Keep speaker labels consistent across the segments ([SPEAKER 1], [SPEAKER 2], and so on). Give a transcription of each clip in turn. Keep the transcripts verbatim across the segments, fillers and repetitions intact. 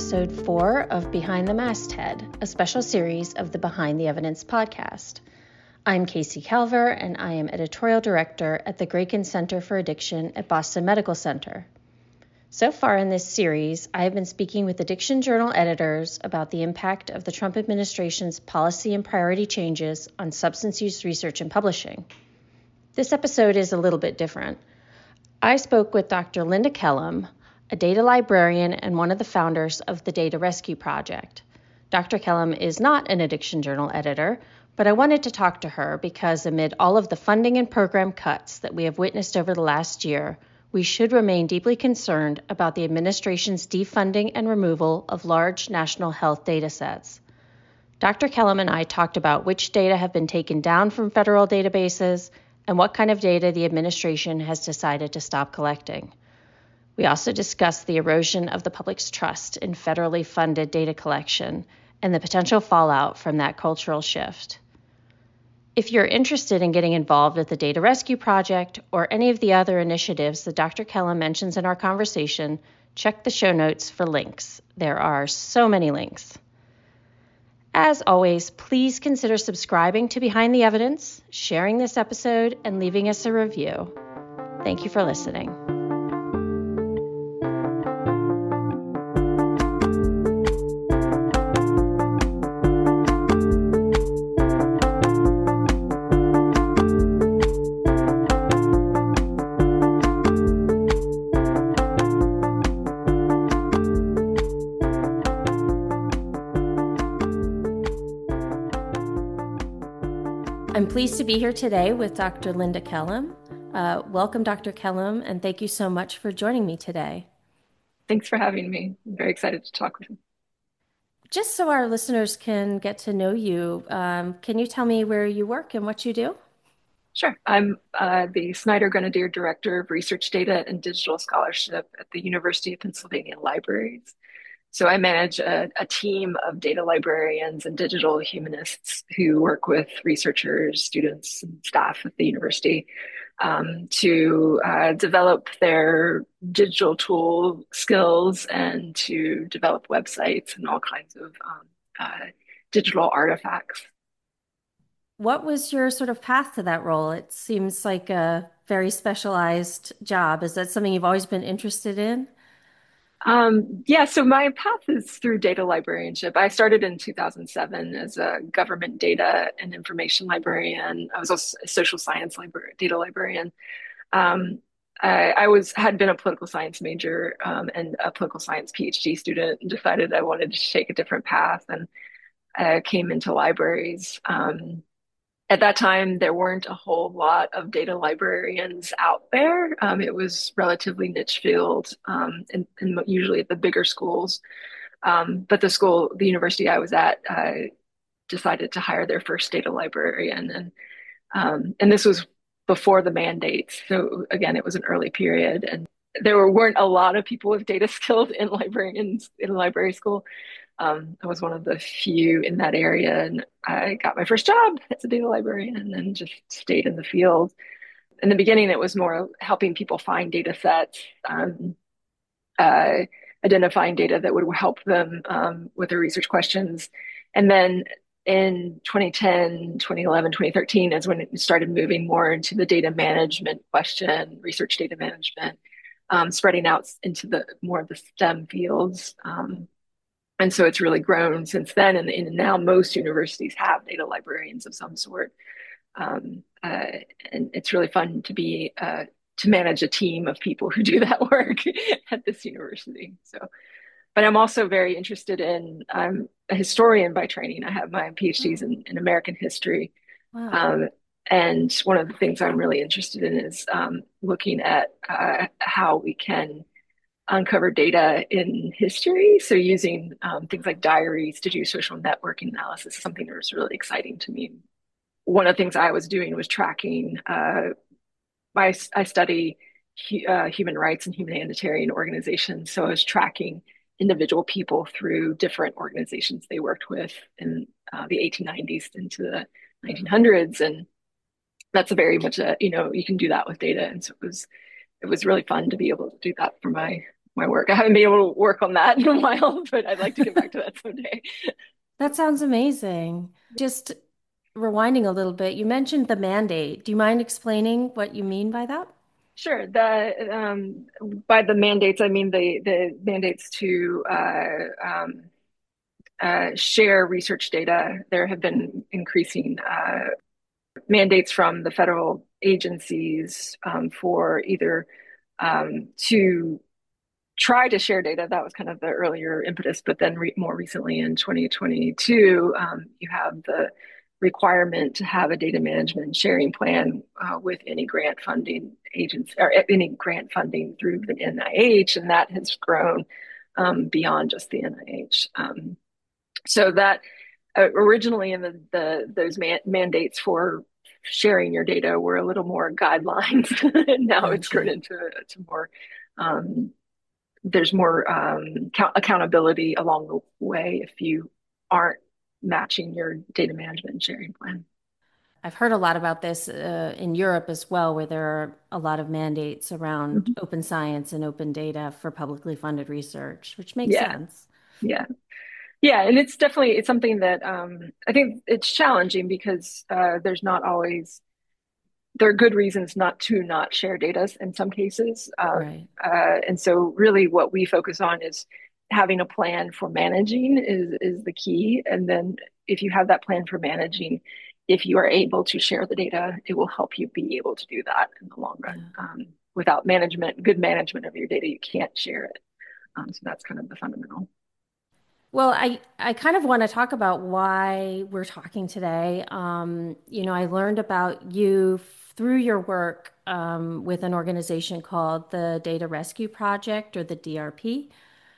[SPEAKER 1] episode four of Behind the Masthead, a special series of the Behind the Evidence podcast. I'm Casey Calver, and I am editorial director at the Grayken Center for Addiction at Boston Medical Center. So far in this series, I have been speaking with Addiction Journal editors about the impact of the Trump administration's policy and priority changes on substance use research and publishing. This episode is a little bit different. I spoke with Doctor Linda Kellum, a data librarian and one of the founders of the Data Rescue Project. Doctor Kellum is not an Addiction Journal editor, but I wanted to talk to her because amid all of the funding and program cuts that we have witnessed over the last year, we should remain deeply concerned about the administration's defunding and removal of large national health data sets. Doctor Kellum and I talked about which data have been taken down from federal databases and what kind of data the administration has decided to stop collecting. We also discussed the erosion of the public's trust in federally funded data collection and the potential fallout from that cultural shift. If you're interested in getting involved with the Data Rescue Project or any of the other initiatives that Doctor Kellum mentions in our conversation, check the show notes for links. There are so many links. As always, please consider subscribing to Behind the Evidence, sharing this episode, and leaving us a review. Thank you for listening. I'm pleased to be here today with Doctor Linda Kellum. Uh, welcome, Doctor Kellum, and thank you so much for joining me today.
[SPEAKER 2] Thanks for having me. I'm very excited to talk with you.
[SPEAKER 1] Just so our listeners can get to know you, um, can you tell me where you work and what you do?
[SPEAKER 2] Sure. I'm uh, the Snyder Grenadier Director of Research Data and Digital Scholarship at the University of Pennsylvania Libraries. So I manage a, a team of data librarians and digital humanists who work with researchers, students, and staff at the university um, to uh, develop their digital tool skills and to develop websites and all kinds of um, uh, digital artifacts.
[SPEAKER 1] What was your sort of path to that role? It seems like a very specialized job. Is that something you've always been interested in?
[SPEAKER 2] Um, yeah, so my path is through data librarianship. I started in two thousand seven as a government data and information librarian. I was also a social science libra- data librarian. Um, I, I was had been a political science major um, and a political science PhD student, and decided I wanted to take a different path, and I came into libraries. Um, At that time, there weren't a whole lot of data librarians out there. Um, it was relatively niche field, um, and, and usually at the bigger schools. Um, but the school, the university I was at, uh, decided to hire their first data librarian, and um, and this was before the mandates. So again, it was an early period, and there were, weren't a lot of people with data skills in librarians in library school. Um, I was one of the few in that area, and I got my first job as a data librarian and then just stayed in the field. In the beginning, it was more helping people find data sets, um, uh, identifying data that would help them um, with their research questions. And then in twenty ten, twenty eleven, twenty thirteen is when it started moving more into the data management question, research data management, um, spreading out into the more of the STEM fields. Um, And so it's really grown since then. And, and now most universities have data librarians of some sort. Um, uh, and it's really fun to be, uh, to manage a team of people who do that work at this university. So, but I'm also very interested in, I'm a historian by training. I have my PhDs in, in American history.
[SPEAKER 1] Wow.
[SPEAKER 2] Um, and one of the things I'm really interested in is um, looking at uh, how we can uncover data in history. So using um, things like diaries to do social networking analysis is something that was really exciting to me. One of the things I was doing was tracking, uh, I, I study uh, human rights and humanitarian organizations. So I was tracking individual people through different organizations they worked with in uh, the eighteen nineties into the nineteen hundreds. And that's a very much a, you know, you can do that with data. And so it was, it was really fun to be able to do that for my my work. I haven't been able to work on that in a while, but I'd like to get back to that someday.
[SPEAKER 1] That sounds amazing. Just rewinding a little bit, you mentioned the mandate. Do you mind explaining what you mean by that?
[SPEAKER 2] Sure. The um, by the mandates, I mean the the mandates to uh, um, uh, share research data. There have been increasing uh, mandates from the federal agencies um, for either um, to try to share data. That was kind of the earlier impetus, but then re more recently in twenty twenty-two, um, you have the requirement to have a data management sharing plan uh, with any grant funding agency or any grant funding through the N I H, and that has grown um, beyond just the N I H. Um, so that uh, originally in the, the those man mandates for sharing your data were a little more guidelines, and now it's grown
[SPEAKER 1] Gotcha.
[SPEAKER 2] into to more um, there's more um, accountability along the way if you aren't matching your data management and sharing plan.
[SPEAKER 1] I've heard a lot about this uh, in Europe as well, where there are a lot of mandates around
[SPEAKER 2] Mhm.
[SPEAKER 1] open science and open data for publicly funded research, which makes
[SPEAKER 2] Yeah,
[SPEAKER 1] sense.
[SPEAKER 2] yeah, yeah, and it's definitely it's something that um, I think it's challenging because uh, there's not always there are good reasons not to not share data in some cases. Uh,
[SPEAKER 1] Right.
[SPEAKER 2] uh, and so really what we focus on is having a plan for managing is, is the key. And then if you have that plan for managing, if you are able to share the data, it will help you be able to do that in the long run.
[SPEAKER 1] Yeah.
[SPEAKER 2] Um, without management, good management of your data, you can't share it. Um, so that's kind of the fundamental.
[SPEAKER 1] Well, I, I kind of want to talk about why we're talking today. Um, you know, I learned about you through your work um, with an organization called the Data Rescue Project or the D R P.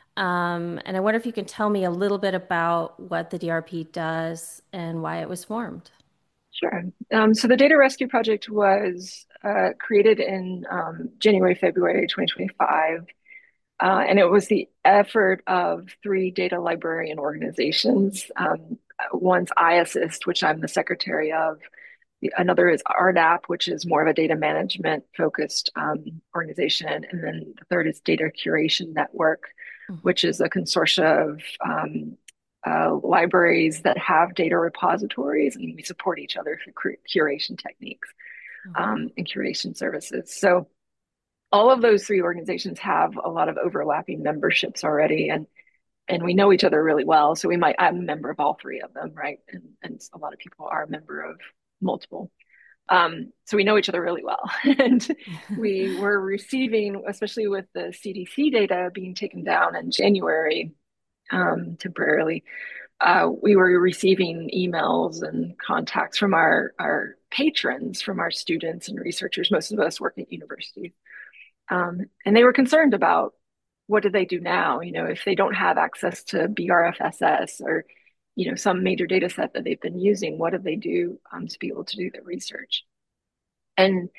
[SPEAKER 1] Um, and I wonder if you can tell me a little bit about what the D R P does and why it was formed.
[SPEAKER 2] Sure. Um, so the Data Rescue Project was uh, created in um, January, February twenty twenty-five. Uh, and it was the effort of three data librarian organizations. Um, one's iAssist, which I'm the secretary of. Another is R D A P, which is more of a data management focused um, organization. And then the third is Data Curation Network,
[SPEAKER 1] Mhm.
[SPEAKER 2] which is a consortia of um, uh, libraries that have data repositories, and we support each other for curation techniques
[SPEAKER 1] Okay.
[SPEAKER 2] um, and curation services. So all of those three organizations have a lot of overlapping memberships already, and and we know each other really well. So we might I'm a member of all three of them, right? And and a lot of people are a member of multiple. Um, so we know each other really well. And we were receiving, especially with the C D C data being taken down in January um, temporarily, uh, we were receiving emails and contacts from our our patrons, from our students and researchers. Most of us work at universities um, and they were concerned about what do they do now? You know, if they don't have access to B R F S S or, you know, some major data set that they've been using, what do they do um, to be able to do their research? And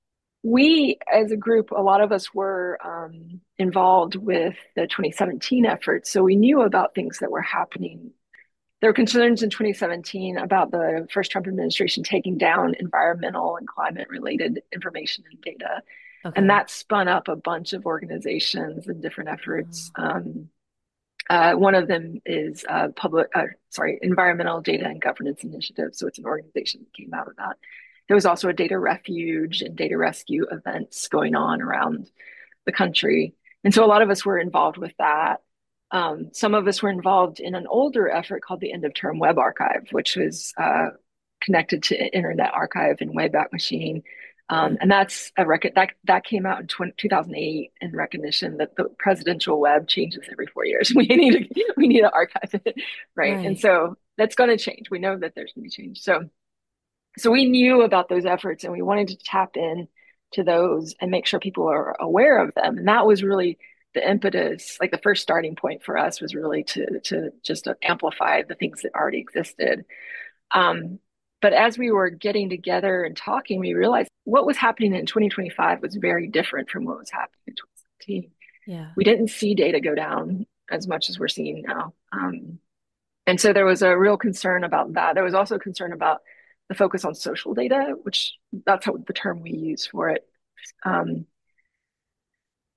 [SPEAKER 2] we, as a group, a lot of us were um, involved with the twenty seventeen effort. So we knew about things that were happening. There were concerns in twenty seventeen about the first Trump administration taking down environmental and climate related information and data. And
[SPEAKER 1] Okay.
[SPEAKER 2] that spun up a bunch of organizations and different efforts. Um, uh, one of them is uh, public, uh, sorry, Environmental Data and Governance Initiative. So it's an organization that came out of that. There was also a data refuge and data rescue events going on around the country. And so a lot of us were involved with that. Um, some of us were involved in an older effort called the End of Term Web Archive, which was uh, connected to Internet Archive and Wayback Machine. Um,
[SPEAKER 1] Right.
[SPEAKER 2] and that's a record that that came out in two thousand eight in recognition that the presidential web changes every four years. We need to we need to archive it, right? And
[SPEAKER 1] Right.
[SPEAKER 2] so that's going to change. We know that there's going to be change. So so we knew about those efforts and we wanted to tap in to those and make sure people are aware of them. And that was really the impetus, like the first starting point for us was really to to just amplify the things that already existed. Um, but as we were getting together and talking, we realized what was happening in twenty twenty-five was very different from what was happening in twenty seventeen.
[SPEAKER 1] Yeah.
[SPEAKER 2] We didn't see data go down as much as we're seeing now. Um, and so there was a real concern about that. There was also concern about the focus on social data, which that's how the term we use for it. Um,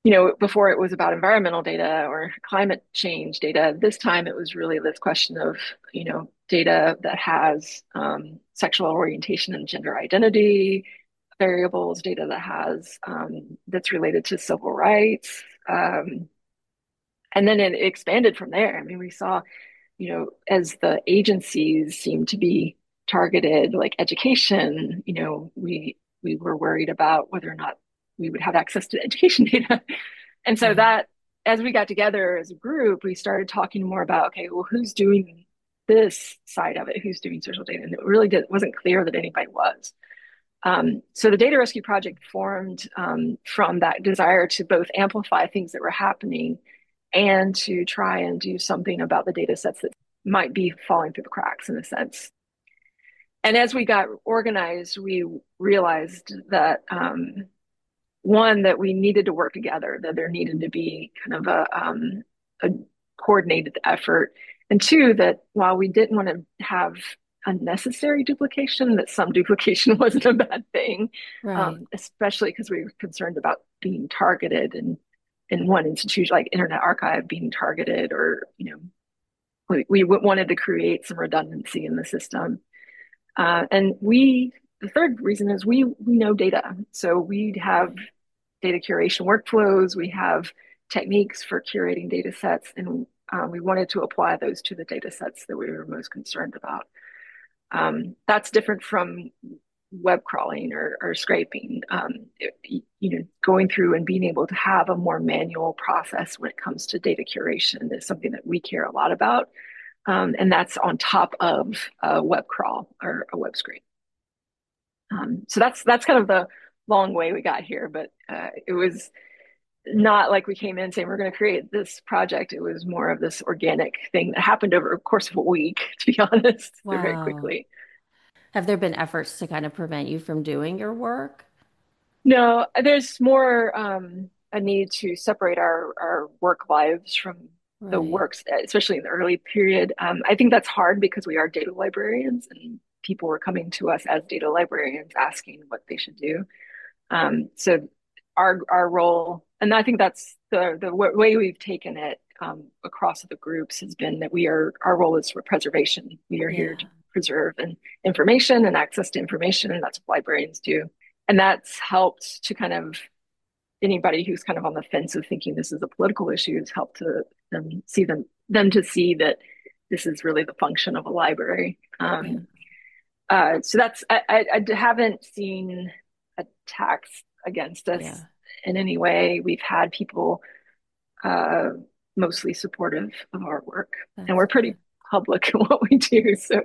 [SPEAKER 2] you know, before it was about environmental data or climate change data. This time it was really this question of, you know, data that has um, sexual orientation and gender identity variables, data that has um, that's related to civil rights. Um, and then it expanded from there. I mean, we saw, you know, as the agencies seemed to be targeted, like education, you know, we we were worried about whether or not we would have access to education data. And so
[SPEAKER 1] Right.
[SPEAKER 2] that, as we got together as a group, we started talking more about, okay, well, who's doing this side of it? Who's doing social data? And it really did, wasn't clear that anybody was. Um, so the Data Rescue Project formed um, from that desire to both amplify things that were happening and to try and do something about the data sets that might be falling through the cracks in a sense. And as we got organized, we realized that um, one, that we needed to work together, that there needed to be kind of a, um, a coordinated effort. And two, that while we didn't want to have unnecessary duplication, that some duplication wasn't a bad thing,
[SPEAKER 1] Right.
[SPEAKER 2] um, especially because we were concerned about being targeted and in one institution like Internet Archive being targeted, or, you know, we, we wanted to create some redundancy in the system. Uh, and we, the third reason is we we know data. So we have data curation workflows, we have techniques for curating data sets, and um, we wanted to apply those to the data sets that we were most concerned about. Um, that's different from web crawling or, or scraping. Um, it, you know, going through and being able to have a more manual process when it comes to data curation is something that we care a lot about. Um, and that's on top of a web crawl or a web scrape. Um, so that's that's kind of the long way we got here, but uh, it was not like we came in saying we're going to create this project. It was more of this organic thing that happened over the course of a week, to be honest, very
[SPEAKER 1] Wow.
[SPEAKER 2] quickly.
[SPEAKER 1] Have there been efforts to kind of prevent you from doing your work?
[SPEAKER 2] No, there's more um, a need to separate our our work lives from the
[SPEAKER 1] Right.
[SPEAKER 2] works, especially in the early period. Um, I think that's hard because we are data librarians and people were coming to us as data librarians asking what they should do. Um, so our our role, and I think that's the the w- way we've taken it um, across the groups has been that we are our role is for preservation. We are here to
[SPEAKER 1] Yeah.
[SPEAKER 2] preserve and information and access to information, and that's what librarians do. And that's helped to kind of anybody who's kind of on the fence of thinking this is a political issue has helped to them see them them to see that this is really the function of a library.
[SPEAKER 1] Yeah.
[SPEAKER 2] Um, uh, so that's I, I, I haven't seen attacks against us
[SPEAKER 1] Yeah.
[SPEAKER 2] in any way. We've had people uh, mostly supportive of our work, and
[SPEAKER 1] That's
[SPEAKER 2] we're pretty
[SPEAKER 1] good.
[SPEAKER 2] public in what we do. So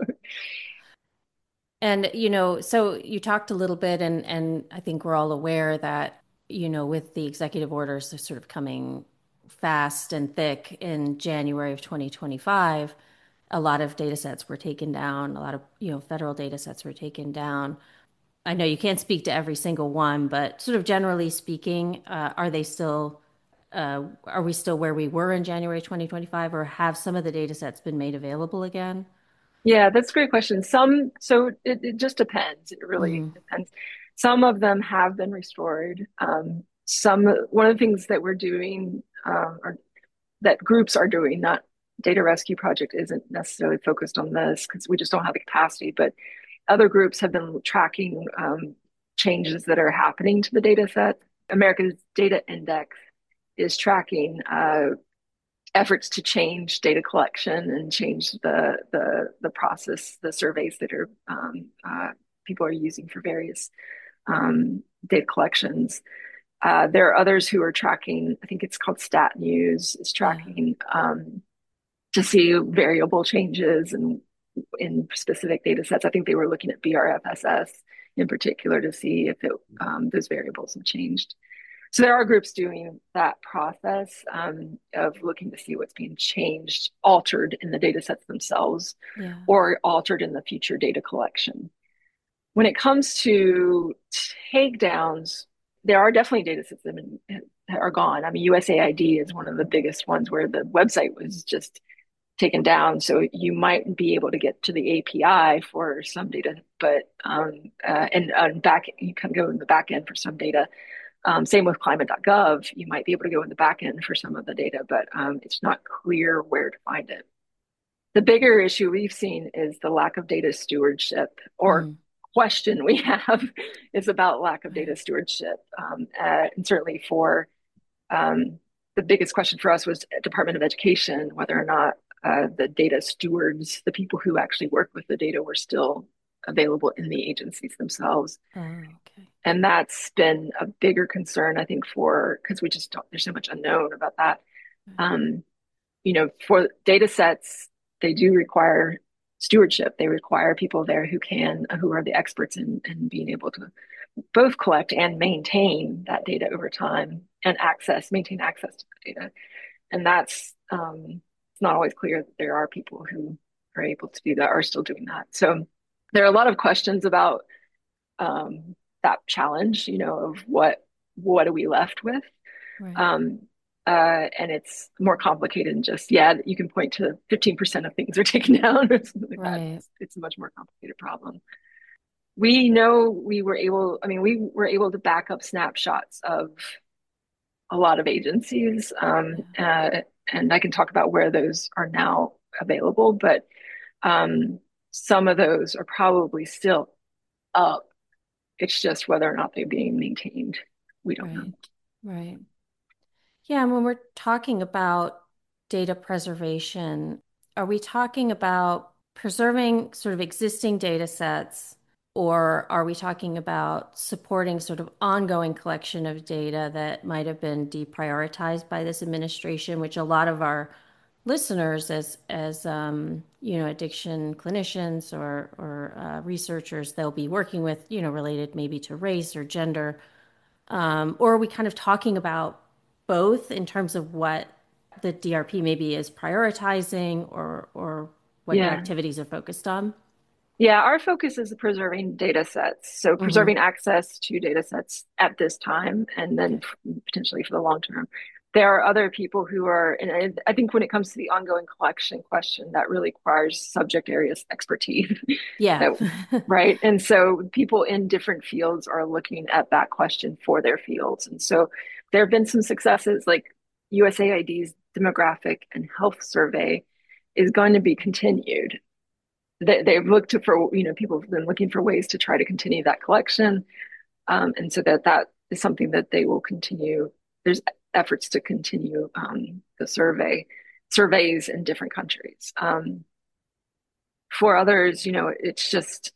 [SPEAKER 1] And, you know, so you talked a little bit, and and I think we're all aware that, you know, with the executive orders sort of coming fast and thick in January of twenty twenty-five, a lot of data sets were taken down, a lot of, you know, federal data sets were taken down. I know you can't speak to every single one, but sort of generally speaking, uh, are they still, uh, are we still where we were in January twenty twenty-five, or have some of the data sets been made available again?
[SPEAKER 2] yeah, that's a great question. Some so it, it just depends. It really
[SPEAKER 1] Hmm.
[SPEAKER 2] depends. Some of them have been restored. Um, some one of the things that we're doing um, or that groups are doing, not Data Rescue Project isn't necessarily focused on this because we just don't have the capacity, but other groups have been tracking um, changes that are happening to the data set. America's Data Index is tracking uh, efforts to change data collection and change the the the process, the surveys that are um, uh, people are using for various um, data collections. Uh, there are others who are tracking. I think it's called Stat News. Is
[SPEAKER 1] Yeah.
[SPEAKER 2] tracking um, to see variable changes and in specific data sets. I think they were looking at B R F S S in particular to see if it, um, those variables have changed. So there are groups doing that process um, of looking to see what's being changed, altered in the data sets themselves,
[SPEAKER 1] Yeah.
[SPEAKER 2] or altered in the future data collection. When it comes to takedowns, there are definitely data sets that are gone. I mean, U S A I D is one of the biggest ones where the website was just taken down. So you might be able to get to the A P I for some data, but um, uh, and, and back you can go in the back end for some data. Um, same with climate dot gov. You might be able to go in the back end for some of the data, but um, it's not clear where to find it. The bigger issue we've seen is the lack of data stewardship, or
[SPEAKER 1] Mm,
[SPEAKER 2] question we have is about lack of data
[SPEAKER 1] right.
[SPEAKER 2] stewardship. Um, uh, and certainly for um, the biggest question for us was Department of Education, whether or not uh, the data stewards, the people who actually work with the data, were still available in the agencies themselves.
[SPEAKER 1] Oh, okay.
[SPEAKER 2] And that's been a bigger concern, I think, for because we just don't, there's so much unknown about that.
[SPEAKER 1] Right.
[SPEAKER 2] Um, you know, for data sets, they do require stewardship. They require people there who can, who are the experts in, in being able to both collect and maintain that data over time and access, maintain access to the data. And that's, um, it's not always clear that there are people who are able to do that, are still doing that. So there are a lot of questions about um, that challenge, you know, of what, what are we left with?
[SPEAKER 1] Right.
[SPEAKER 2] Um, uh, and it's more complicated than just, yeah, you can point to fifteen percent of things are taken down or something like that.
[SPEAKER 1] Right.
[SPEAKER 2] It's, it's a much more complicated problem. We know we were able, I mean, we were able to back up snapshots of a lot of agencies. Um,
[SPEAKER 1] Yeah.
[SPEAKER 2] uh, and I can talk about where those are now available, but um, some of those are probably still up. It's just whether or not they're being maintained. We don't know.
[SPEAKER 1] Right. Right. Yeah, and when we're talking about data preservation, are we talking about preserving sort of existing data sets, or are we talking about supporting sort of ongoing collection of data that might have been deprioritized by this administration, which a lot of our listeners as as um, you know, addiction clinicians or or uh, researchers, they'll be working with, you know, related maybe to race or gender, um, or are we kind of talking about both in terms of what the D R P maybe is prioritizing, or or what your
[SPEAKER 2] Yeah.
[SPEAKER 1] activities are focused on?
[SPEAKER 2] Yeah, our focus is preserving data sets. So
[SPEAKER 1] Hmm.
[SPEAKER 2] preserving access to data sets at this time and then
[SPEAKER 1] Okay.
[SPEAKER 2] potentially for the long term. There are other people who are, and I think when it comes to the ongoing collection question, that really requires subject areas expertise.
[SPEAKER 1] Yeah.
[SPEAKER 2] That, right. And so people in different fields are looking at that question for their fields. And so there have been some successes, like U S A I D's demographic and health survey is going to be continued. They, they've looked for, you know, people have been looking for ways to try to continue that collection. Um, and so that that is something that they will continue. There's efforts to continue um, the survey, surveys in different countries. Um, for others, you know, it's just,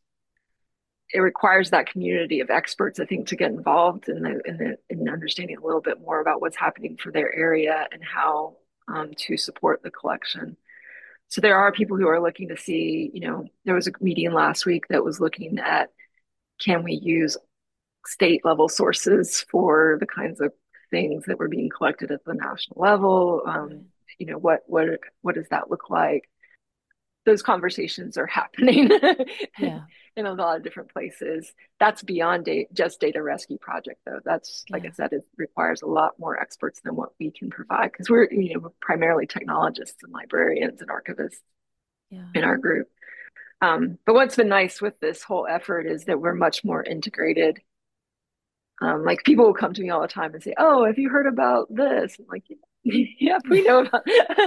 [SPEAKER 2] it requires that community of experts, I think, to get involved in the in the in understanding a little bit more about what's happening for their area and how um, to support the collection. So there are people who are looking to see, you know, there was a meeting last week that was looking at, can we use state level sources for the kinds of things that were being collected at the national level? Um,
[SPEAKER 1] Right.
[SPEAKER 2] you know, what what what does that look like? Those conversations are happening
[SPEAKER 1] Yeah.
[SPEAKER 2] in a lot of different places. That's beyond da- just data rescue project, though. That's, like I
[SPEAKER 1] Yeah.
[SPEAKER 2] said, it requires a lot more experts than what we can provide because we're, you know, we're primarily technologists and librarians and archivists
[SPEAKER 1] Yeah.
[SPEAKER 2] in our group. Um, but what's been nice with this whole effort is that we're much more integrated. Um, like people will come to me all the time and say, "Oh, have you heard about this?" I'm like, "Yep, we know about,"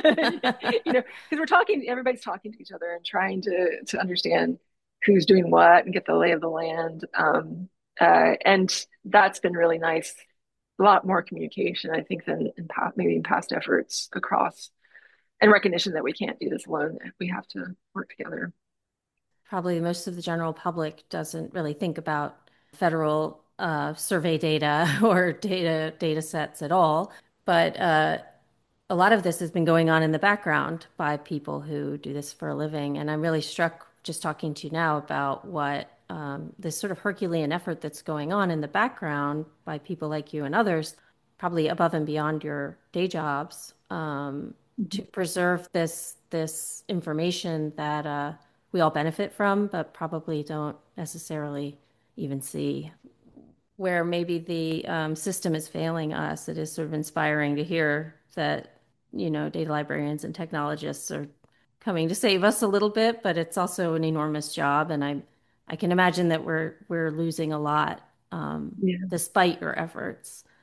[SPEAKER 2] you know, because we're talking. Everybody's talking to each other and trying to to understand who's doing what and get the lay of the land. Um, uh, and that's been really nice. A lot more communication, I think, than in past, maybe in past efforts across, and recognition that we can't do this alone. We have to work together.
[SPEAKER 1] Probably most of the general public doesn't really think about federal uh, survey data or data data sets at all. But uh, a lot of this has been going on in the background by people who do this for a living. And I'm really struck just talking to you now about what um, this sort of Herculean effort that's going on in the background by people like you and others, probably above and beyond your day jobs, um,
[SPEAKER 2] Mhm.
[SPEAKER 1] to preserve this this information that uh, we all benefit from, but probably don't necessarily even see. Where maybe the um, system is failing us, it is sort of inspiring to hear that, you know, data librarians and technologists are coming to save us a little bit, but it's also an enormous job, and I I can imagine that we're we're losing a lot um,
[SPEAKER 2] Yeah.
[SPEAKER 1] despite your efforts.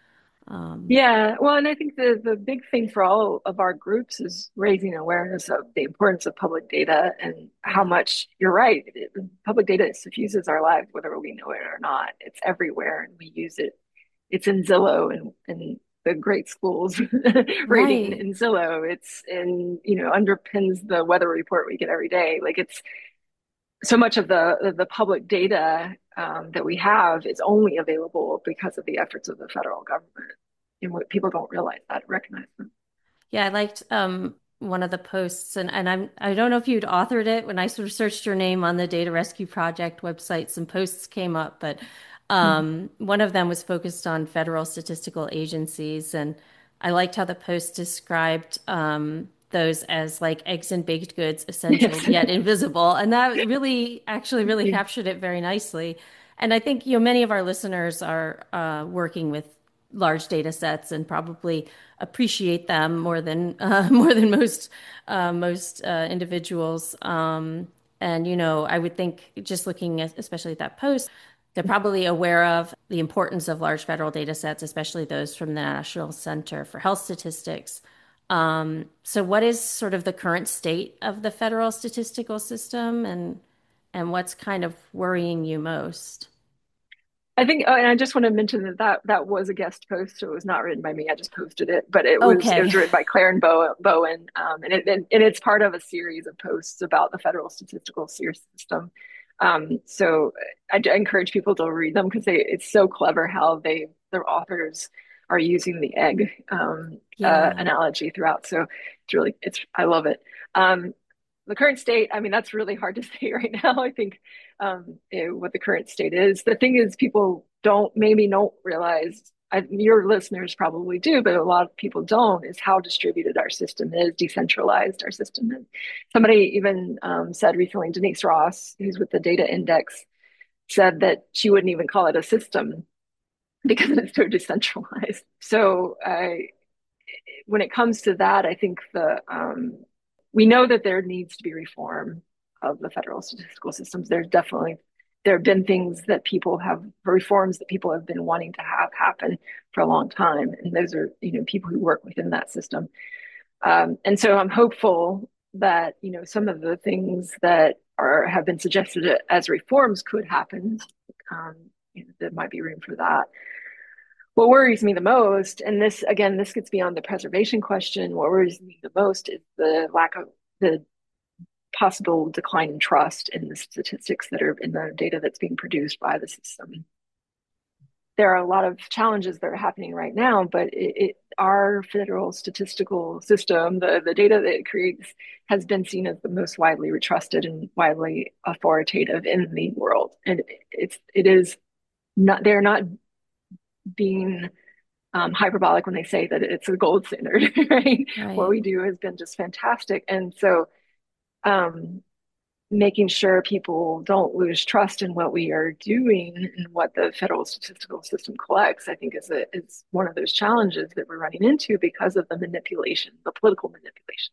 [SPEAKER 1] Um,
[SPEAKER 2] Yeah, well, and I think the the big thing for all of our groups is raising awareness of the importance of public data and how
[SPEAKER 1] right,
[SPEAKER 2] much you're right. It, public data suffuses our lives, whether we know it or not. It's everywhere, and we use it. It's in Zillow and and the great schools rating
[SPEAKER 1] right.
[SPEAKER 2] in Zillow. It's in, you know, underpins the weather report we get every day. Like it's so much of the the public data um, that we have is only available because of the efforts of the federal government. And what people don't realize that, recognize them.
[SPEAKER 1] Yeah, I liked um one of the posts, and and I'm I don't know if you'd authored it. When I sort of searched your name on the Data Rescue Project website, some posts came up, but
[SPEAKER 2] Mhm.
[SPEAKER 1] um one of them was focused on federal statistical agencies, and I liked how the post described um those as like eggs and baked goods, essential
[SPEAKER 2] Yes.
[SPEAKER 1] yet invisible, and that really actually really
[SPEAKER 2] Yeah.
[SPEAKER 1] captured it very nicely. And I think, you know, many of our listeners are uh, working with large data sets and probably appreciate them more than uh, more than most uh, most uh, individuals. Um, and you know, I would think just looking at, especially at that post, they're probably aware of the importance of large federal data sets, especially those from the National Center for Health Statistics. Um, so, what is sort of the current state of the federal statistical system, and and what's kind of worrying you most?
[SPEAKER 2] I think, oh, and I just want to mention that, that that was a guest post, so it was not written by me. I just posted it, but it was it
[SPEAKER 1] Okay.
[SPEAKER 2] was written by Claire and Bo, Bowen, um, and it and, and it's part of a series of posts about the federal statistical system. Um, so I, I encourage people to read them because they it's so clever how they their authors are using the egg um, uh,
[SPEAKER 1] Yeah.
[SPEAKER 2] analogy throughout. So it's really it's I love it. Um, the current state, I mean, that's really hard to say right now. I think um, eh, what the current state is. The thing is, people don't maybe don't realize. I, your listeners probably do, but a lot of people don't. Is how distributed our system is, decentralized our system is. Somebody even um, said recently, Denise Ross, who's with the Data Index, said that she wouldn't even call it a system because it's so decentralized. So I when it comes to that, I think the um, we know that there needs to be reform of the federal statistical systems. There's definitely there have been things that people have reforms that people have been wanting to have happen for a long time, and those are you know people who work within that system. Um, and so I'm hopeful that you know some of the things that are have been suggested as reforms could happen. Um, you know, there might be room for that. What worries me the most, and this again, this gets beyond the preservation question. What worries me the most is the lack of the possible decline in trust in the statistics that are in the data that's being produced by the system. There are a lot of challenges that are happening right now, but it, it, our federal statistical system, the, the data that it creates, has been seen as the most widely trusted and widely authoritative in the world. And it's it is not they're not being um, hyperbolic when they say that it's a gold standard, right? What
[SPEAKER 1] Right.
[SPEAKER 2] we do has been just fantastic. And so um, making sure people don't lose trust in what we are doing and what the federal statistical system collects, I think is a, is one of those challenges that we're running into because of the manipulation, the political manipulation.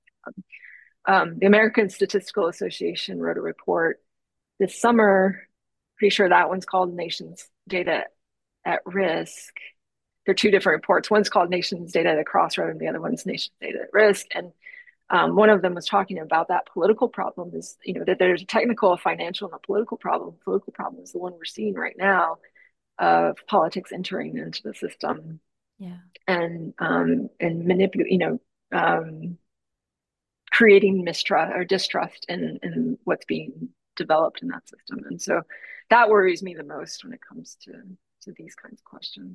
[SPEAKER 2] Um, the American Statistical Association wrote a report this summer. Pretty sure that one's called Nations Data at Risk. They're two different reports. One's called Nations Data at a Crossroad, and the other one's Nations Data at Risk. And um, one of them was talking about that political problem is, you know, that there's a technical, a financial, and a political problem. The political problem is the one we're seeing right now of politics entering into the system
[SPEAKER 1] Yeah.
[SPEAKER 2] and um, and manipulate, you know, um, creating mistrust or distrust in in what's being developed in that system. And so that worries me the most when it comes to to these kinds of questions.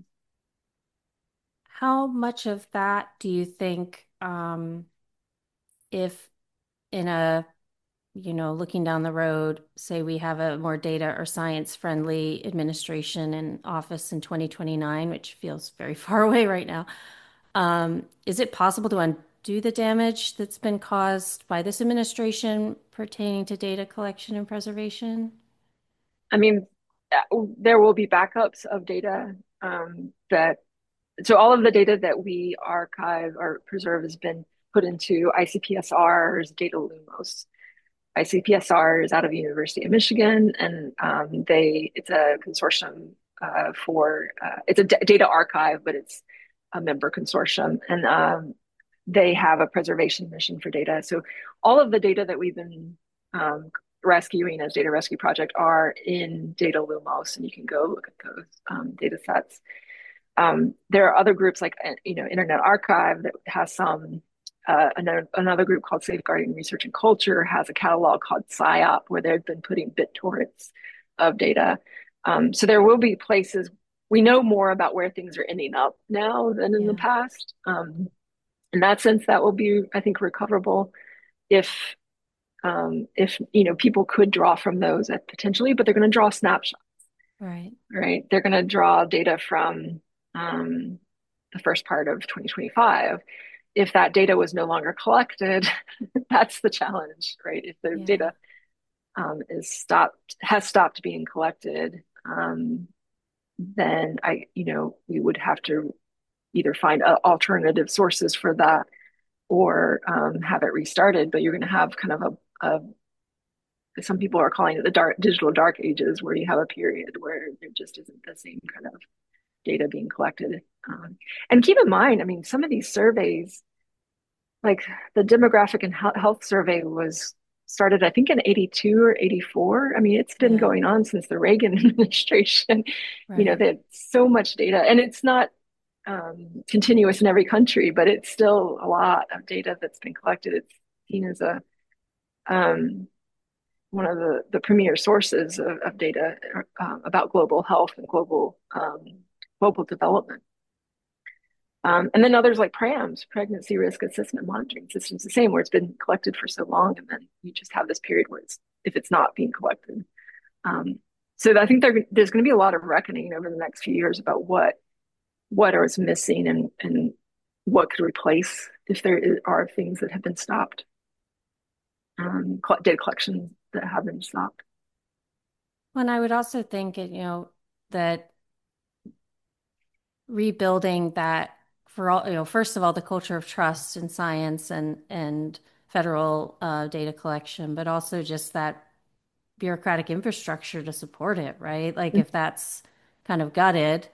[SPEAKER 1] How much of that do you think, um, if in a, you know, looking down the road, say we have a more data or science friendly administration in office in twenty twenty-nine, which feels very far away right now, um, is it possible to undo the damage that's been caused by this administration pertaining to data collection and preservation?
[SPEAKER 2] I mean, there will be backups of data um, that so all of the data that we archive or preserve has been put into I C P S R's Data Lumos. I C P S R is out of the University of Michigan, and um, they it's a consortium uh, for uh, it's a d- data archive, but it's a member consortium, and um, they have a preservation mission for data. So all of the data that we've been um, rescuing as Data Rescue Project are in Data Lumos, and you can go look at those um, data sets. Um, there are other groups like you know Internet Archive that has some. Uh, another, another group called Safeguarding Research and Culture has a catalog called SciOp where they've been putting BitTorrents of data. Um, so there will be places we know more about where things are ending up now than in the
[SPEAKER 1] Yeah.
[SPEAKER 2] past. Um, in that sense, that will be, I think, recoverable if um, if you know people could draw from those potentially, but they're going to draw snapshots,
[SPEAKER 1] Right.
[SPEAKER 2] right? They're going to draw data from um, the first part of twenty twenty-five. If that data was no longer collected, that's the challenge, right? If the
[SPEAKER 1] Yeah.
[SPEAKER 2] data um, is stopped, has stopped being collected, um, then I, you know, we would have to either find uh, alternative sources for that or um, have it restarted. But you're going to have kind of a, a, some people are calling it the dark digital dark ages, where you have a period where there just isn't the same kind of data being collected. Um, and keep in mind, I mean, some of these surveys, like the demographic and health survey was started, I think, in eighty-two or eighty-four. I mean, it's been
[SPEAKER 1] Yeah.
[SPEAKER 2] going on since the Reagan administration. You know,
[SPEAKER 1] Right.
[SPEAKER 2] they had so much data, and it's not um, continuous in every country, but it's still a lot of data that's been collected. It's seen as a um, one of the, the premier sources of, of data uh, about global health and global um, global development. Um, and then others like PRAMS, pregnancy risk assessment monitoring systems, the same, where it's been collected for so long, and then you just have this period where it's if it's not being collected. Um, so I think there, there's going to be a lot of reckoning over the next few years about what what is missing and and what could replace if there is, are things that have been stopped, um, data collections that have been stopped.
[SPEAKER 1] Well, I would also think, you know, that rebuilding that for all, you know, first of all, the culture of trust in science and and federal uh, data collection, but also just that bureaucratic infrastructure to support it, right? Like if that's kind of gutted,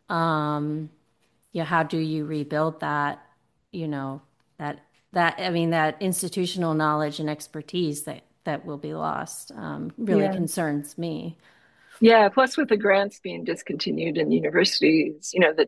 [SPEAKER 1] um, yeah, how do you rebuild that, you know, that that I mean that institutional knowledge and expertise that that will be lost um, really
[SPEAKER 2] Yeah.
[SPEAKER 1] concerns me.
[SPEAKER 2] Yeah, plus with the grants being discontinued in universities, you know, that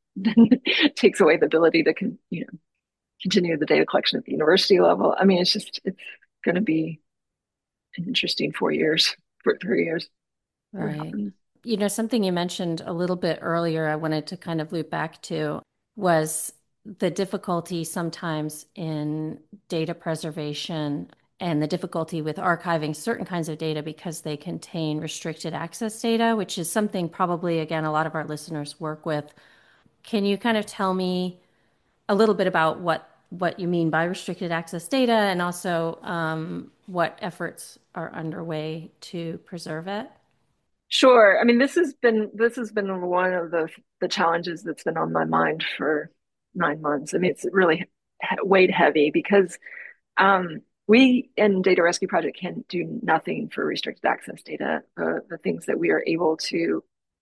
[SPEAKER 2] that takes away the ability to con, you know, continue the data collection at the university level. I mean, it's just it's going to be an interesting four years, for three years. What
[SPEAKER 1] Right.
[SPEAKER 2] happens?
[SPEAKER 1] You know, something you mentioned a little bit earlier, I wanted to kind of loop back to was the difficulty sometimes in data preservation and the difficulty with archiving certain kinds of data because they contain restricted access data, which is something probably, again, a lot of our listeners work with. Can you kind of tell me a little bit about what what you mean by restricted access data and also um, what efforts are underway to preserve it?
[SPEAKER 2] Sure. I mean, this has been this has been one of the the challenges that's been on my mind for nine months. I mean, it's really he- weighed heavy because um, we in Data Rescue Project can do nothing for restricted access data. The the things that we are able to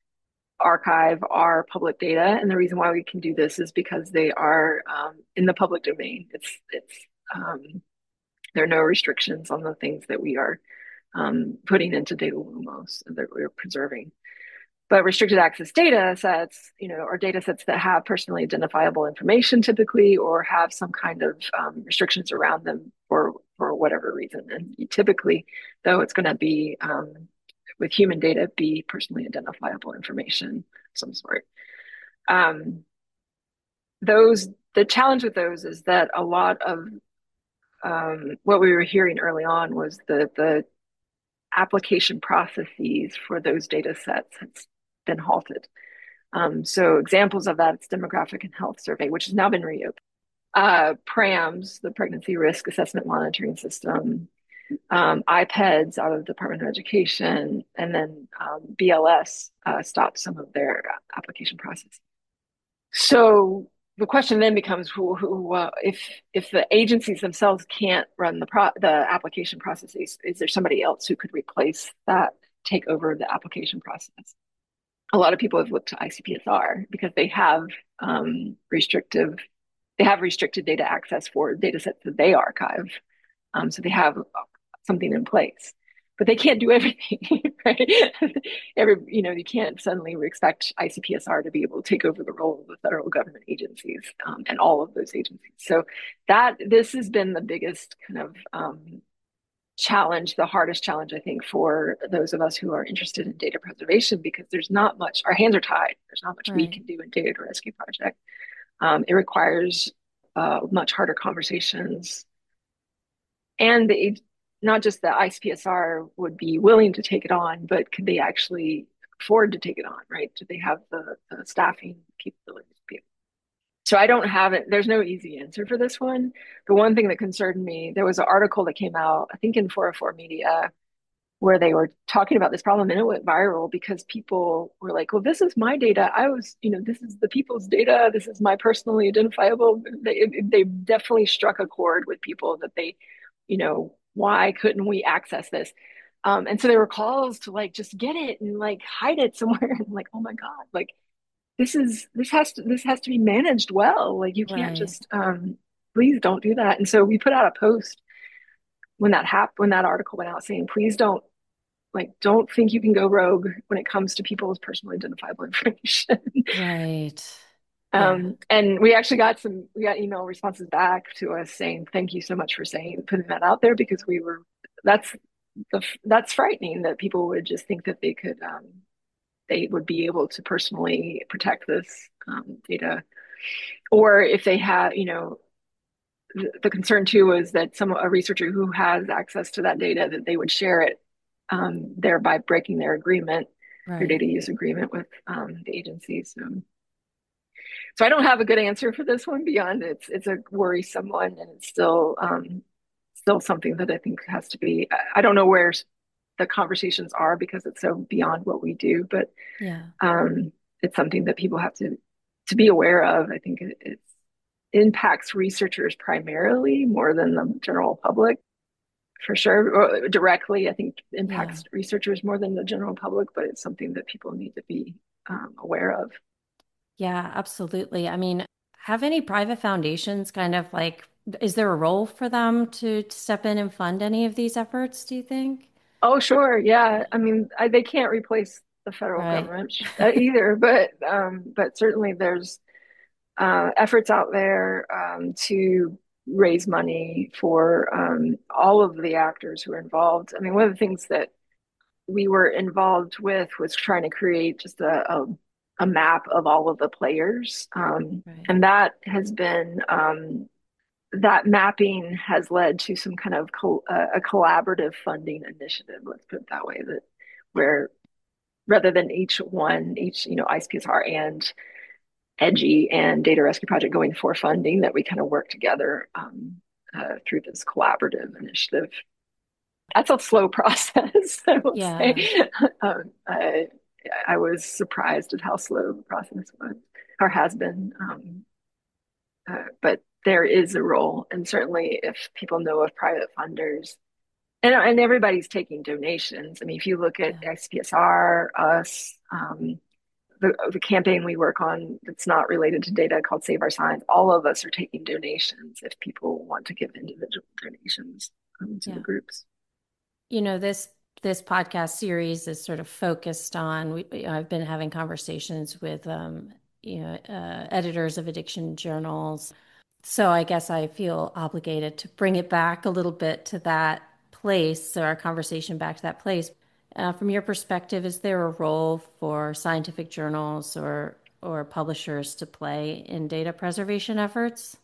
[SPEAKER 2] archive are public data, and the reason why we can do this is because they are um, in the public domain. It's it's um, there are no restrictions on the things that we are um, putting into Data Lumos that we're preserving. But restricted access data sets, you know, are data sets that have personally identifiable information typically, or have some kind of um, restrictions around them for for whatever reason. And typically, though, it's going to be um, with human data, be personally identifiable information of some sort. Um, those the challenge with those is that a lot of um, what we were hearing early on was the the application processes for those data sets has been halted. Um, so examples of that, it's demographic and health survey, which has now been reopened. Uh, PRAMS, the pregnancy risk assessment monitoring system, um, IPEDS out of the Department of Education, and then um, B L S uh, stopped some of their application processes. So the question then becomes, who, who uh, if if the agencies themselves can't run the pro- the application processes, is there somebody else who could replace that, take over the application process? a lot of people have looked to I C P S R because they have um, restrictive, they have restricted data access for data sets that they archive. Um, so they have something in place, but they can't do everything, right? Every, you know, you can't suddenly expect I C P S R to be able to take over the role of the federal government agencies um, and all of those agencies. So that this has been the biggest kind of um, challenge, the hardest challenge, I think, for those of us who are interested in data preservation, because there's not much, our hands are tied. There's not much we
[SPEAKER 1] Right.
[SPEAKER 2] can do in Data Rescue Project. Um, it requires uh, much harder conversations. And the, not just that I C P S R would be willing to take it on, but could they actually afford to take it on, right? Do they have the, the staffing capabilities to be able? So I don't have it. There's no easy answer for this one. The one thing that concerned me, there was an article that came out, I think in four oh four Media, where they were talking about this problem and it went viral because people were like, well, this is my data. I was, you know, this is the people's data. This is my personally identifiable. They, they definitely struck a chord with people that they, you know, why couldn't we access this? Um, and so there were calls to like, just get it and like hide it somewhere. And like, oh my God, like this is, this has to, this has to be managed well. Like you can't
[SPEAKER 1] Right.
[SPEAKER 2] just, um, please don't do that. And so we put out a post when that happened, when that article went out saying, please don't like, don't think you can go rogue when it comes to people's personally identifiable information.
[SPEAKER 1] Right. Yeah.
[SPEAKER 2] um, and we actually got some, we got email responses back to us saying, thank you so much for saying, putting that out there because we were, that's the, that's frightening that people would just think that they could, um, they would be able to personally protect this um, data. Or if they have, you know, the, the concern too was that some a researcher who has access to that data that they would share it, um, thereby breaking their agreement, their
[SPEAKER 1] Right.
[SPEAKER 2] data use agreement with um, the agencies. So, so I don't have a good answer for this one beyond it's it's a worrisome one, and it's still um, still something that I think has to be. I, I don't know where the conversations are because it's so beyond what we do, but
[SPEAKER 1] Yeah.
[SPEAKER 2] um, it's something that people have to to be aware of. I think it, it impacts researchers primarily more than the general public for sure. Or directly, I think
[SPEAKER 1] Yeah.
[SPEAKER 2] impacts researchers more than the general public, but it's something that people need to be um, aware of.
[SPEAKER 1] Yeah, absolutely. I mean, have any private foundations kind of like, is there a role for them to, to step in and fund any of these efforts, do you think?
[SPEAKER 2] Oh, sure, yeah. I mean, I, they can't replace the federal
[SPEAKER 1] Right.
[SPEAKER 2] government uh, either, but um, but certainly there's uh, efforts out there um, to raise money for um, all of the actors who are involved. I mean, one of the things that we were involved with was trying to create just a, a, a map of all of the players. Um,
[SPEAKER 1] Right.
[SPEAKER 2] and that has been, um, that mapping has led to some kind of co- uh, a collaborative funding initiative, let's put it that way, that where rather than each one, each, you know, I C P S R and EDGI and Data Rescue Project going for funding, that we kind of work together um, uh, through this collaborative initiative. That's a slow process, I will say.
[SPEAKER 1] Yeah.
[SPEAKER 2] Um, I, I was surprised at how slow the process was or has been. Um, uh, but there is a role, and certainly if people know of private funders, and, and everybody's taking donations. I mean, if you look at
[SPEAKER 1] Yeah.
[SPEAKER 2] I C P S R, us, um, the, the campaign we work on that's not related to data called Save Our Science, all of us are taking donations if people want to give individual donations um, to the
[SPEAKER 1] Yeah.
[SPEAKER 2] groups.
[SPEAKER 1] You know, this this podcast series is sort of focused on, we, you know, I've been having conversations with um, you know, uh, editors of addiction journals. So I guess I feel obligated to bring it back a little bit to that place, so our conversation back to that place. Uh, from your perspective, is there a role for scientific journals or or publishers to play in data preservation efforts?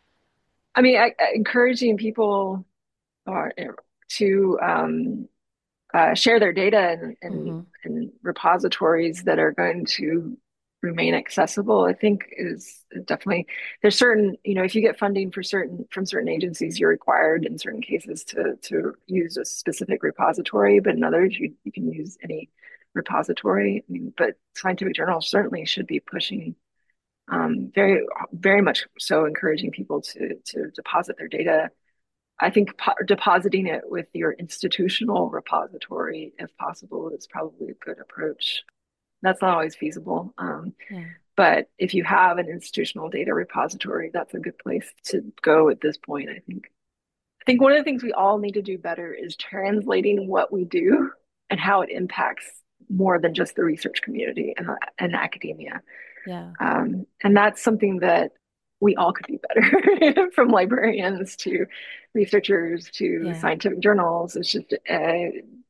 [SPEAKER 2] I mean, I, I, encouraging people uh, to um, uh, share their data in, in,
[SPEAKER 1] Mm-hmm.
[SPEAKER 2] in repositories that are going to remain accessible, I think is definitely, there's certain, you know, if you get funding for certain from certain agencies, you're required in certain cases to to use a specific repository, but in others you, you can use any repository. I mean, but scientific journals certainly should be pushing um, very, very much so encouraging people to to deposit their data. I think po- depositing it with your institutional repository, if possible, is probably a good approach. that's not always feasible. Um,
[SPEAKER 1] Yeah.
[SPEAKER 2] but if you have an institutional data repository, that's a good place to go at this point, I think. I think one of the things we all need to do better is translating what we do and how it impacts more than just the research community and, and academia.
[SPEAKER 1] Yeah.
[SPEAKER 2] Um, and that's something that we all could do better from librarians to researchers to
[SPEAKER 1] Yeah.
[SPEAKER 2] scientific journals. It's just uh,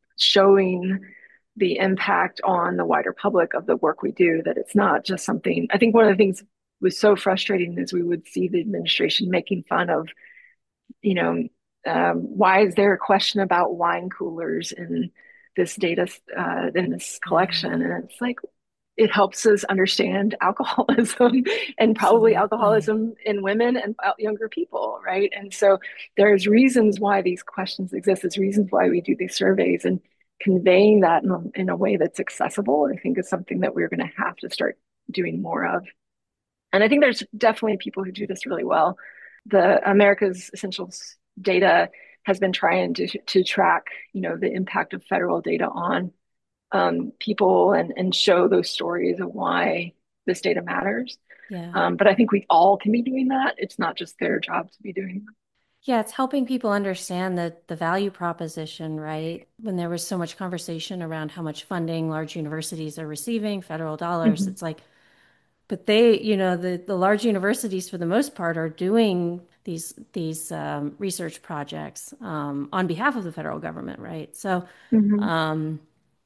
[SPEAKER 2] showing the impact on the wider public of the work we do, that it's not just something. I think one of the things was so frustrating is we would see the administration making fun of, you know, um, why is there a question about wine coolers in this data, uh, in this collection?
[SPEAKER 1] Yeah.
[SPEAKER 2] And it's like, it helps us understand alcoholism and probably
[SPEAKER 1] Absolutely.
[SPEAKER 2] alcoholism in women and younger people, right? And so there's reasons why these questions exist. There's reasons why we do these surveys, and conveying that in a, in a way that's accessible, I think, is something that we're going to have to start doing more of. And I think there's definitely people who do this really well. The America's Essentials data has been trying to to track, you know, the impact of federal data on um, people and and show those stories of why this data matters.
[SPEAKER 1] Yeah.
[SPEAKER 2] Um, but I think we all can be doing that. It's not just their job to be doing that.
[SPEAKER 1] Yeah, it's helping people understand the the value proposition, right? When there was so much conversation around how much funding large universities are receiving, federal dollars,
[SPEAKER 2] Mm-hmm.
[SPEAKER 1] it's like, but they, you know, the the large universities for the most part are doing these these um, research projects um, on behalf of the federal government, right? So,
[SPEAKER 2] Mm-hmm.
[SPEAKER 1] um,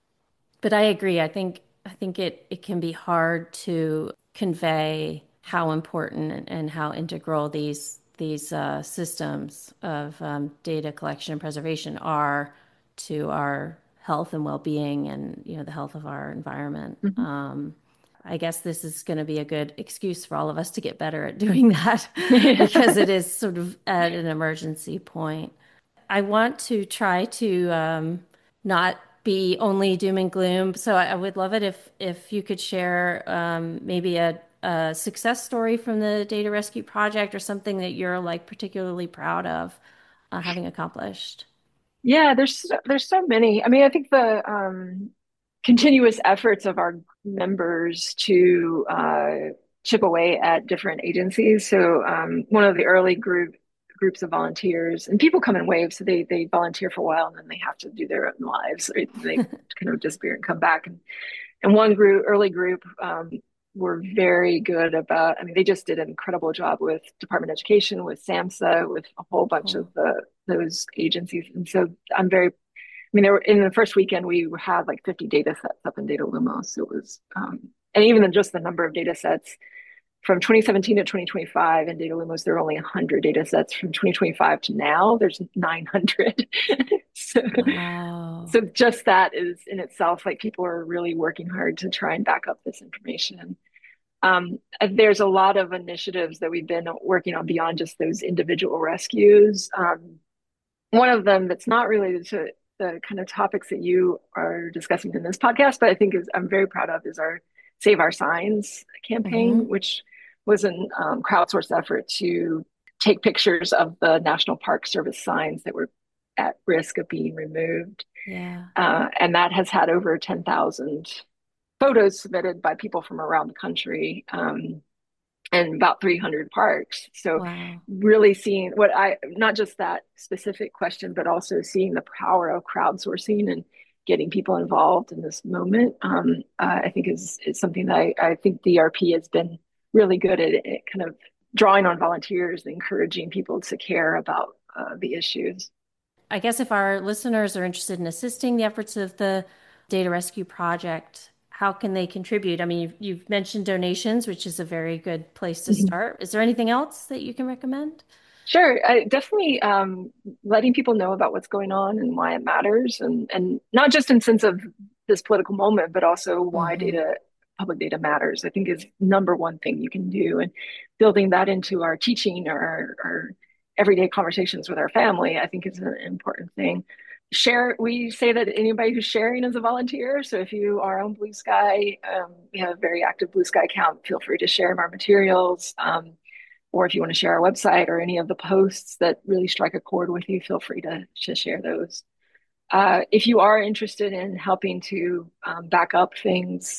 [SPEAKER 1] but I agree. I think I think it it can be hard to convey how important and, and how integral these these uh, systems of um, data collection and preservation are to our health and well-being, and you know the health of our environment.
[SPEAKER 2] Mm-hmm.
[SPEAKER 1] Um, I guess this is going to be a good excuse for all of us to get better at doing that because
[SPEAKER 2] Yeah.
[SPEAKER 1] it is sort of at an emergency point. I want to try to um, not be only doom and gloom. So I, I would love it if if you could share um, maybe a, a success story from the data rescue project, or something that you're like particularly proud of uh, having accomplished.
[SPEAKER 2] Yeah, there's there's so many. I mean, I think the um, continuous efforts of our members to uh, chip away at different agencies. So um, one of the early group groups of volunteers, and people come in waves, so they they volunteer for a while and then they have to do their own lives. Right? They kind of disappear and come back. And and one group, early group, um, were very good about. I mean, they just did an incredible job with Department of Education, with SAMHSA, with a whole bunch of
[SPEAKER 1] Cool.
[SPEAKER 2] the those agencies. And so I'm very. I mean, there were in the first weekend we had like fifty data sets up in Data Lumos. So it was, um, and even just the number of data sets from twenty seventeen to twenty twenty-five in Data Lumos, there are only one hundred data sets. From twenty twenty-five to now, there's nine hundred. so,
[SPEAKER 1] Wow.
[SPEAKER 2] so just that is in itself, like, people are really working hard to try and back up this information. Um, there's a lot of initiatives that we've been working on beyond just those individual rescues. Um, one of them that's not related to the kind of topics that you are discussing in this podcast, but I think is I'm very proud of, is our Save Our Signs campaign,
[SPEAKER 1] Hmm.
[SPEAKER 2] which was a um, crowdsourced effort to take pictures of the National Park Service signs that were at risk of being removed.
[SPEAKER 1] Yeah.
[SPEAKER 2] Uh, and that has had over ten thousand photos submitted by people from around the country. Um, and about three hundred parks. So
[SPEAKER 1] Wow.
[SPEAKER 2] really seeing what I, not just that specific question, but also seeing the power of crowdsourcing and getting people involved in this moment, um, uh, I think is, is something that I, I think D R P has been really good at, at kind of drawing on volunteers, encouraging people to care about uh, the issues.
[SPEAKER 1] I guess if our listeners are interested in assisting the efforts of the Data Rescue Project, how can they contribute? I mean, you've, you've mentioned donations, which is a very good place to
[SPEAKER 2] Mhm.
[SPEAKER 1] start. Is there anything else that you can recommend?
[SPEAKER 2] Sure, I, definitely um, letting people know about what's going on and why it matters, and and not just in sense of this political moment, but also why
[SPEAKER 1] Hmm.
[SPEAKER 2] data, public data matters. I think is number one thing you can do, and building that into our teaching or our, our everyday conversations with our family, I think is an important thing. Share. We say that anybody who's sharing is a volunteer. So if you are on Blue Sky, um, we have a very active Blue Sky account. Feel free to share our materials. Um, or if you want to share our website or any of the posts that really strike a chord with you, feel free to, to share those. Uh, if you are interested in helping to um, back up things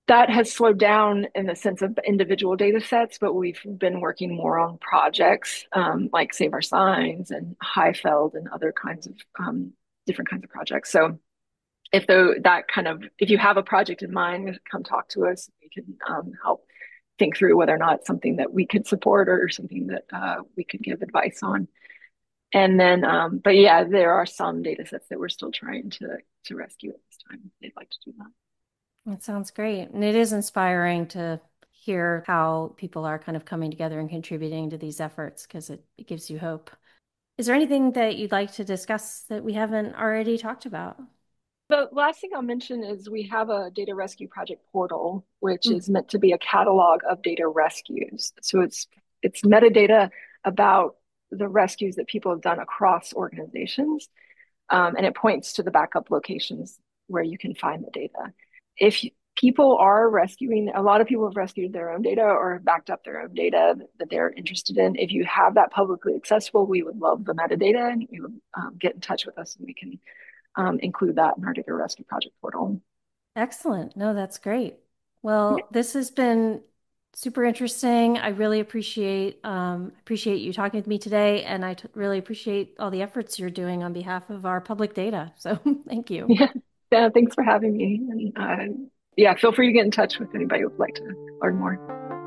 [SPEAKER 2] that has slowed down in the sense of individual data sets, but we've been working more on projects um, like Save Our Signs and Highfeld and other kinds of um, different kinds of projects. So if though that kind of if you have a project in mind, come talk to us. We can um, help think through whether or not it's something that we could support or something that uh, we could give advice on. And then, um, but yeah, there are some data sets that we're still trying to to rescue at this time. They'd like to do that.
[SPEAKER 1] That sounds great. And it is inspiring to hear how people are kind of coming together and contributing to these efforts because it, it gives you hope. Is there anything that you'd like to discuss that we haven't already talked about?
[SPEAKER 2] The last thing I'll mention is we have a data rescue project portal, which
[SPEAKER 1] Mm.
[SPEAKER 2] is meant to be a catalog of data rescues. So it's it's metadata about the rescues that people have done across organizations, um, and it points to the backup locations where you can find the data. If you, people are rescuing, a lot of people have rescued their own data or backed up their own data that they're interested in. If you have that publicly accessible, we would love the metadata, and you would um, get in touch with us, and we can um, include that in our data rescue project portal.
[SPEAKER 1] Excellent. No, that's great.
[SPEAKER 2] Yeah,
[SPEAKER 1] Well, this has been super interesting. I really appreciate um, appreciate you talking to me today, and I t really appreciate all the efforts you're doing on behalf of our public data. So thank you.
[SPEAKER 2] yeah, yeah. Thanks for having me. And uh, yeah, feel free to get in touch with anybody who would like to learn more.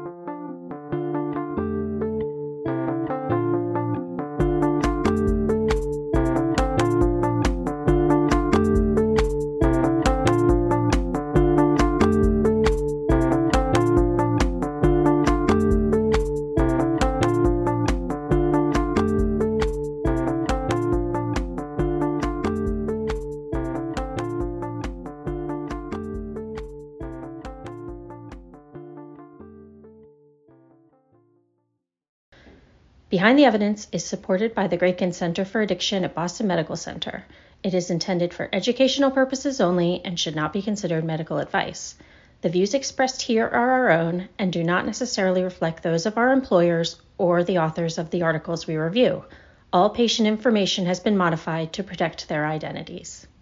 [SPEAKER 1] Behind the Evidence is supported by the Grayken Center for Addiction at Boston Medical Center. It is intended for educational purposes only and should not be considered medical advice. The views expressed here are our own and do not necessarily reflect those of our employers or the authors of the articles we review. All patient information has been modified to protect their identities.